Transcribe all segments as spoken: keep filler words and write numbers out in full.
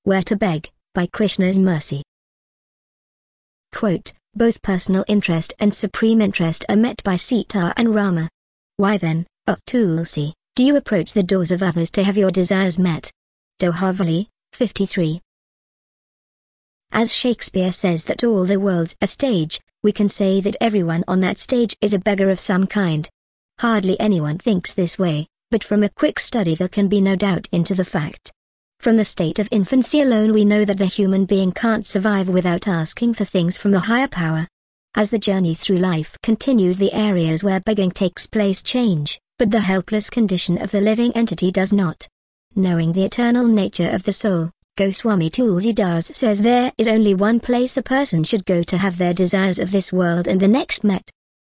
Where to Beg, by Krishna's Mercy. Quote, both personal interest and supreme interest are met by Sita and Rama. Why then, O Tulsi, do you approach the doors of others to have your desires met? Dohavali, fifty-three. As Shakespeare says that all the world's a stage, we can say that everyone on that stage is a beggar of some kind. Hardly anyone thinks this way, but from a quick study there can be no doubt into the fact. From the state of infancy alone we know that the human being can't survive without asking for things from the higher power. As the journey through life continues, the areas where begging takes place change, but the helpless condition of the living entity does not. Knowing the eternal nature of the soul, Goswami Tulsidas says there is only one place a person should go to have their desires of this world and the next met.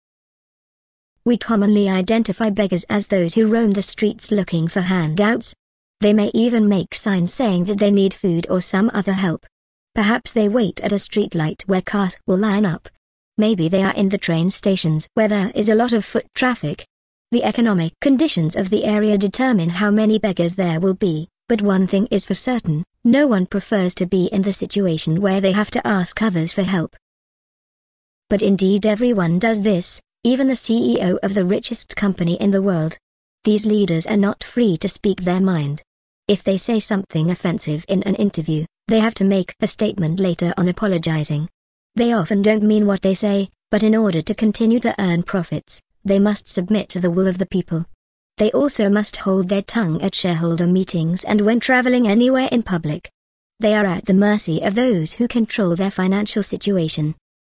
We commonly identify beggars as those who roam the streets looking for handouts. They may even make signs saying that they need food or some other help. Perhaps they wait at a street light where cars will line up. Maybe they are in the train stations where there is a lot of foot traffic. The economic conditions of the area determine how many beggars there will be, but one thing is for certain, no one prefers to be in the situation where they have to ask others for help. But indeed everyone does this, even the C E O of the richest company in the world. These leaders are not free to speak their mind. If they say something offensive in an interview, they have to make a statement later on apologizing. They often don't mean what they say, but in order to continue to earn profits, they must submit to the will of the people. They also must hold their tongue at shareholder meetings and when traveling anywhere in public. They are at the mercy of those who control their financial situation.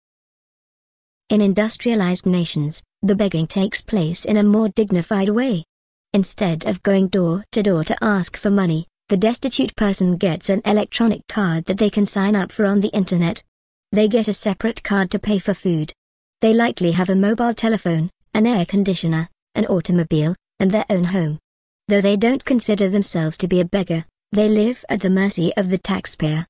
In industrialized nations, the begging takes place in a more dignified way. Instead of going door to door to ask for money, the destitute person gets an electronic card that they can sign up for on the internet. They get a separate card to pay for food. They likely have a mobile telephone, an air conditioner, an automobile, and their own home. Though they don't consider themselves to be a beggar, they live at the mercy of the taxpayer.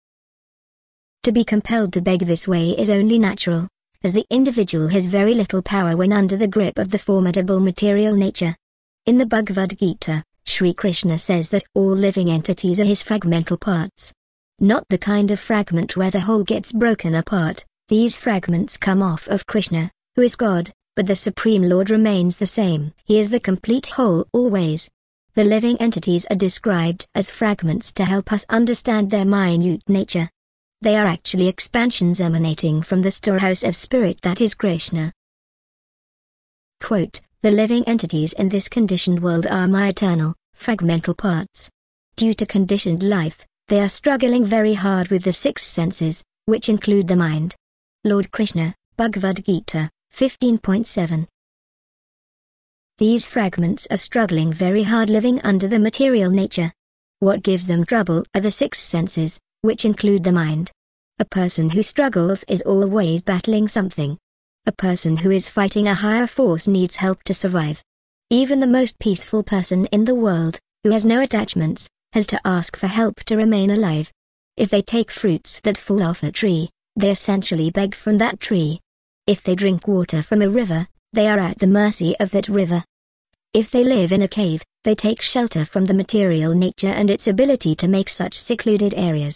To be compelled to beg this way is only natural, as the individual has very little power when under the grip of the formidable material nature. In the Bhagavad Gita, Sri Krishna says that all living entities are his fragmental parts. Not the kind of fragment where the whole gets broken apart. These fragments come off of Krishna, who is God, but the Supreme Lord remains the same. He is the complete whole always. The living entities are described as fragments to help us understand their minute nature. They are actually expansions emanating from the storehouse of spirit that is Krishna. Quote, the living entities in this conditioned world are my eternal, fragmental parts. Due to conditioned life, they are struggling very hard with the six senses, which include the mind. Lord Krishna, Bhagavad Gita, fifteen point seven. These fragments are struggling very hard living under the material nature. What gives them trouble are the six senses, which include the mind. A person who struggles is always battling something. A person who is fighting a higher force needs help to survive. Even the most peaceful person in the world, who has no attachments, has to ask for help to remain alive. If they take fruits that fall off a tree, they essentially beg from that tree. If they drink water from a river, they are at the mercy of that river. If they live in a cave, they take shelter from the material nature and its ability to make such secluded areas.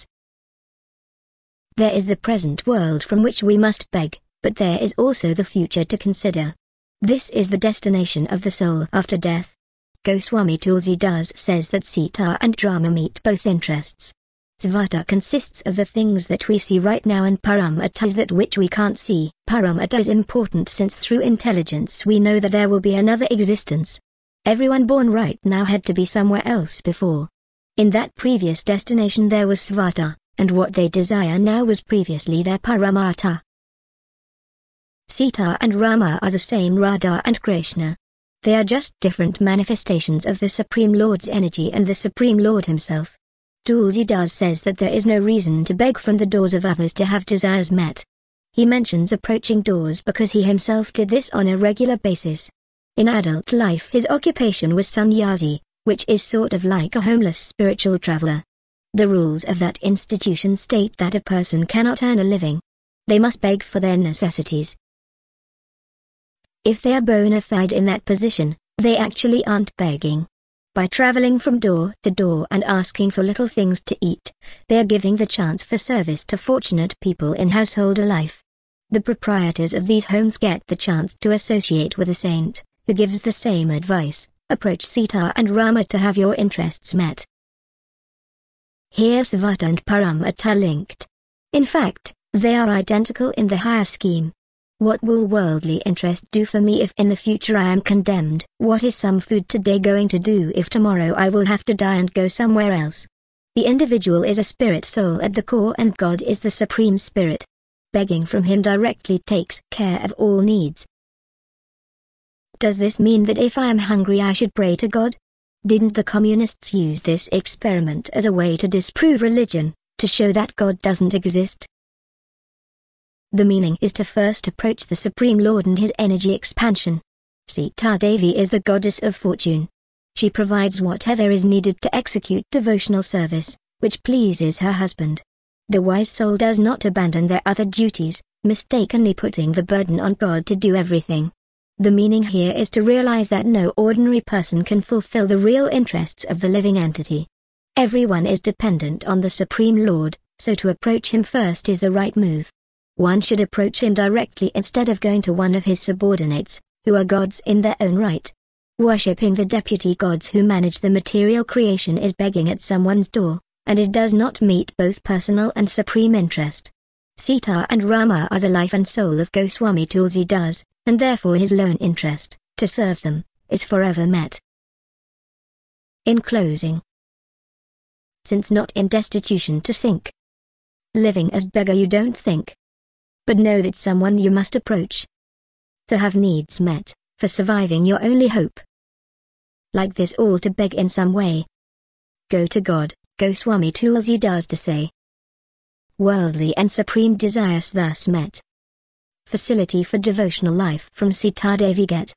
There is the present world from which we must beg, but there is also the future to consider. This is the destination of the soul after death. Goswami Tulsidas says that Sita and Rama meet both interests. Svata consists of the things that we see right now and Paramata is that which we can't see. Paramata is important since through intelligence we know that there will be another existence. Everyone born right now had to be somewhere else before. In that previous destination there was Svata, and what they desire now was previously their Paramata. Sita and Rama are the same Radha and Krishna. They are just different manifestations of the Supreme Lord's energy and the Supreme Lord himself. Tulsidas says that there is no reason to beg from the doors of others to have desires met. He mentions approaching doors because he himself did this on a regular basis. In adult life his occupation was sannyasi, which is sort of like a homeless spiritual traveler. The rules of that institution state that a person cannot earn a living. They must beg for their necessities. If they are bona fide in that position, they actually aren't begging. By traveling from door to door and asking for little things to eat, they are giving the chance for service to fortunate people in householder life. The proprietors of these homes get the chance to associate with a saint, who gives the same advice. Approach Sita and Rama to have your interests met. Here Sarvata and Paramata are linked. In fact, they are identical in the higher scheme. What will worldly interest do for me if in the future I am condemned? What is some food today going to do if tomorrow I will have to die and go somewhere else? The individual is a spirit soul at the core, and God is the Supreme Spirit. Begging from Him directly takes care of all needs. Does this mean that if I am hungry I should pray to God? Didn't the communists use this experiment as a way to disprove religion, to show that God doesn't exist? The meaning is to first approach the Supreme Lord and His energy expansion. Sita Devi is the goddess of fortune. She provides whatever is needed to execute devotional service, which pleases her husband. The wise soul does not abandon their other duties, mistakenly putting the burden on God to do everything. The meaning here is to realize that no ordinary person can fulfill the real interests of the living entity. Everyone is dependent on the Supreme Lord, so to approach Him first is the right move. One should approach Him directly instead of going to one of His subordinates, who are gods in their own right. Worshipping the deputy gods who manage the material creation is begging at someone's door, and it does not meet both personal and supreme interest. Sita and Rama are the life and soul of Goswami Tulsidas, and therefore his lone interest, to serve them, is forever met. In closing, since not in destitution to sink, living as beggar you don't think, but know that someone you must approach, to have needs met, for surviving your only hope. Like this all to beg in some way. Go to God, Goswami Tulsidas to say. Worldly and supreme desires thus met. Facility for devotional life from Sita Devi get.